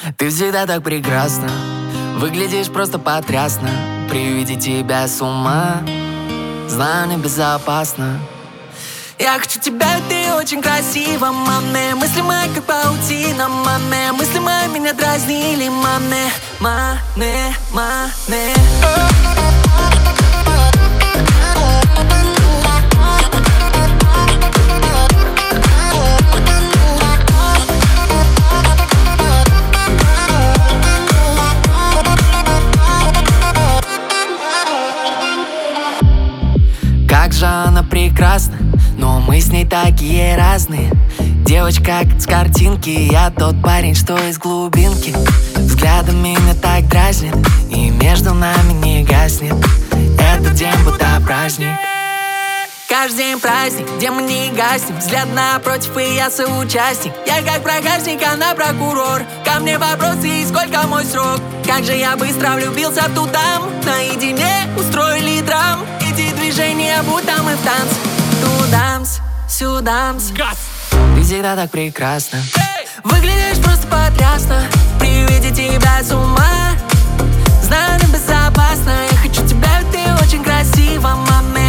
Ты всегда так прекрасна, выглядишь просто потрясно. При виде тебя с ума, знаю, небезопасно. Я хочу тебя, ты очень красива, маме. Мысли мои как паутина, маме. Мысли мои меня дразнили, маме. Мане, мане. Как же она прекрасна, но мы с ней такие разные. Девочка как с картинки, я тот парень, что из глубинки. Взглядом меня так дразнит, и между нами не гаснет. Этот день будто праздник. Каждый день праздник, где мы не гаснем. Взгляд напротив, и я соучастник. Я как проказник, она прокурор. Ко мне вопросы, и сколько мой срок. Как же я быстро влюбился в ту даму. Наедине устроили драму. Эти движения, будто мы в танце. Тудамс, сюдамс. Ты всегда так прекрасна, выглядишь просто потрясно. При виде тебя с ума, знаю, небезопасно. Я хочу тебя, ты очень красива, маме.